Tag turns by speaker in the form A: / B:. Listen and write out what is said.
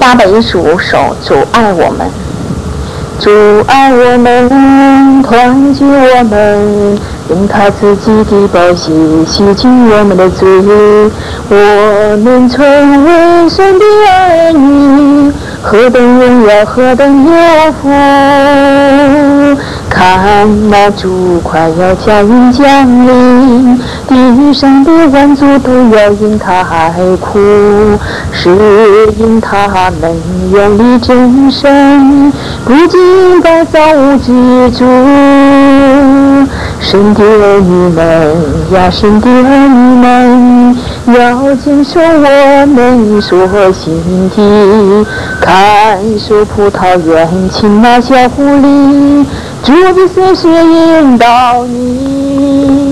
A: 815首，主爱我们，主爱我们，团结我们，用他自己的宝血洗净我们的罪，我们成为神的儿女，何等荣耀，何等有福！看那主快要驾云降临，地上的万族都要因他哀哭，是因他们远离真神，不敬拜造物之主。神的儿女们呀，神的儿女们，要坚守我们所行的，看守葡萄园，亲那小狐狸，主必随时引导你。